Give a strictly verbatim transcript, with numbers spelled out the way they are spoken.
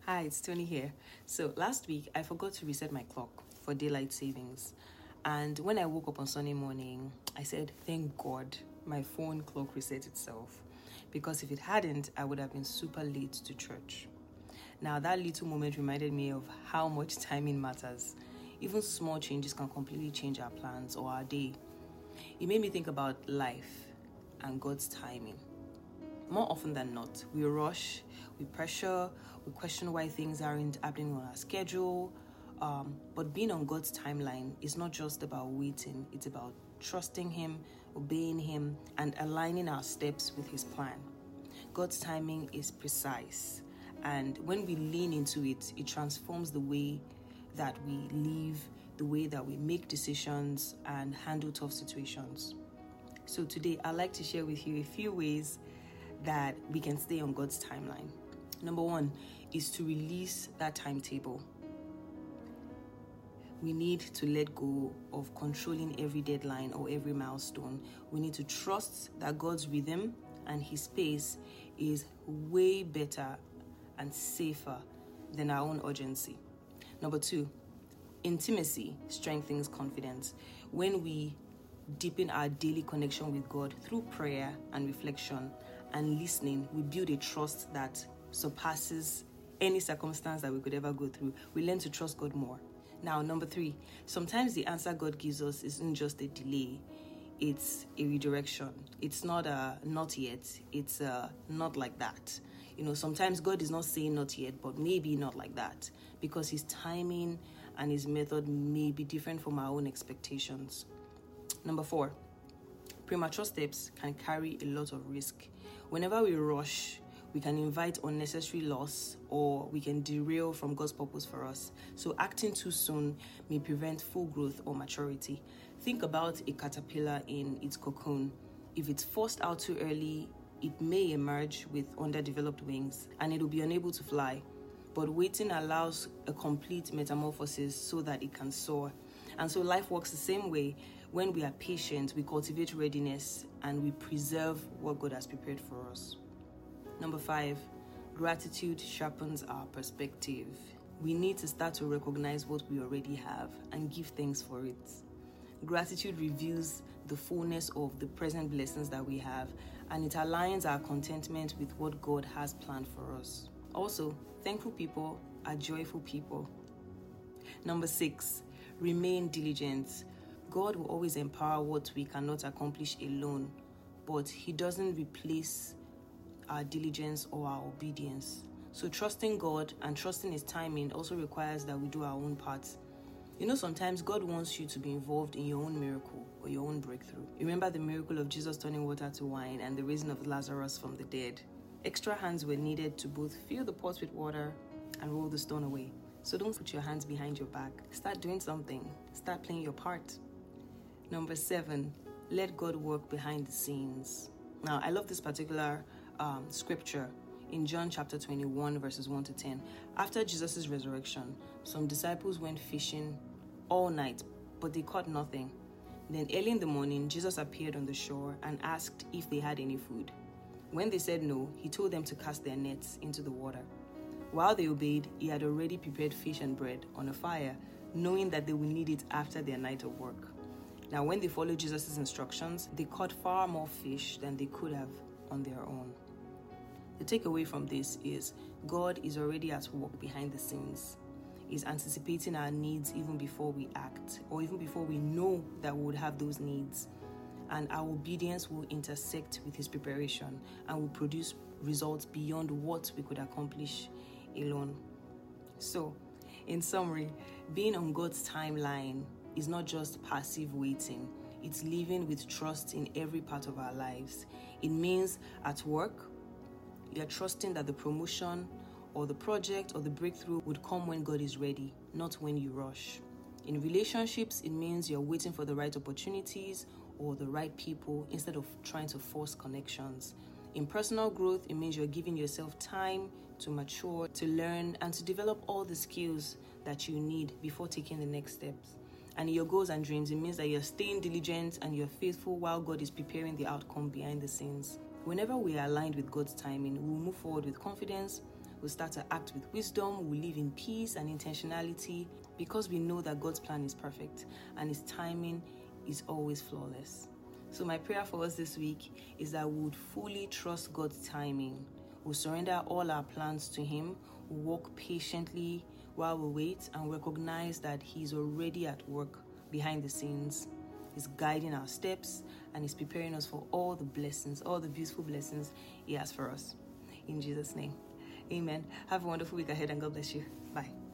Hi, it's Tony here. So last week I forgot to reset my clock for daylight savings. And when I woke up on Sunday morning, I said, thank God my phone clock reset itself. Because if it hadn't, I would have been super late to church. Now that little moment reminded me of how much timing matters. Even small changes can completely change our plans or our day. It made me think about life and God's timing. More often than not, we rush, we pressure, we question why things aren't happening on our schedule. Um, but being on God's timeline is not just about waiting, it's about trusting Him, obeying Him, and aligning our steps with His plan. God's timing is precise, and when we lean into it, it transforms the way that we live, the way that we make decisions and handle tough situations. So today, I'd like to share with you a few ways that we can stay on God's timeline. Number one is to release that timetable. We need to let go of controlling every deadline or every milestone. We need to trust that God's rhythm and His pace is way better and safer than our own urgency. Number two, intimacy strengthens confidence. When we deepen our daily connection with God through prayer and reflection and listening, we build a trust that surpasses any circumstance that we could ever go through. We learn to trust God more. Now, number three, sometimes the answer God gives us isn't just a delay, it's a redirection. It's not a not yet, it's a not like that. You know, sometimes God is not saying not yet, but maybe not like that, because His timing and His method may be different from our own expectations. Number four, premature steps can carry a lot of risk. Whenever we rush, we can invite unnecessary loss or we can derail from God's purpose for us. So acting too soon may prevent full growth or maturity. Think about a caterpillar in its cocoon. If it's forced out too early, it may emerge with underdeveloped wings and it will be unable to fly. But waiting allows a complete metamorphosis so that it can soar. And so life works the same way. When we are patient, we cultivate readiness and we preserve what God has prepared for us. Number five, gratitude sharpens our perspective. We need to start to recognize what we already have and give thanks for it. Gratitude reveals the fullness of the present blessings that we have, and it aligns our contentment with what God has planned for us. Also, thankful people are joyful people. Number six, remain diligent. God will always empower what we cannot accomplish alone, but He doesn't replace our diligence or our obedience. So trusting God and trusting His timing also requires that we do our own part. You know, sometimes God wants you to be involved in your own miracle or your own breakthrough. Remember the miracle of Jesus turning water to wine and the raising of Lazarus from the dead. Extra hands were needed to both fill the pot with water and roll the stone away. So don't put your hands behind your back. Start doing something. Start playing your part. Number seven, let God work behind the scenes. Now, I love this particular um, scripture in John chapter twenty-one, verses one to ten. After Jesus' resurrection, some disciples went fishing all night, but they caught nothing. Then early in the morning, Jesus appeared on the shore and asked if they had any food. When they said no, He told them to cast their nets into the water. While they obeyed, He had already prepared fish and bread on a fire, knowing that they would need it after their night of work. Now, when they followed Jesus' instructions, they caught far more fish than they could have on their own. The takeaway from this is God is already at work behind the scenes. He's anticipating our needs even before we act, or even before we know that we would have those needs. And our obedience will intersect with His preparation and will produce results beyond what we could accomplish alone. So, in summary, being on God's timeline is not just passive waiting. It's living with trust in every part of our lives. It means at work, you're trusting that the promotion or the project or the breakthrough would come when God is ready, not when you rush. In relationships, it means you're waiting for the right opportunities or the right people instead of trying to force connections. In personal growth, it means you're giving yourself time to mature, to learn, and to develop all the skills that you need before taking the next steps. And in your goals and dreams, it means that you're staying diligent and you're faithful while God is preparing the outcome behind the scenes. Whenever we are aligned with God's timing, we will move forward with confidence, We'll start to act with wisdom. We'll live in peace and intentionality because we know that God's plan is perfect and His timing is always flawless. So my prayer for us this week is that we would fully trust God's timing. We'll surrender all our plans to Him. We'll walk patiently while we wait and recognize that He's already at work behind the scenes. He's guiding our steps and He's preparing us for all the blessings, all the beautiful blessings He has for us. In Jesus' name, amen. Have a wonderful week ahead and God bless you. Bye.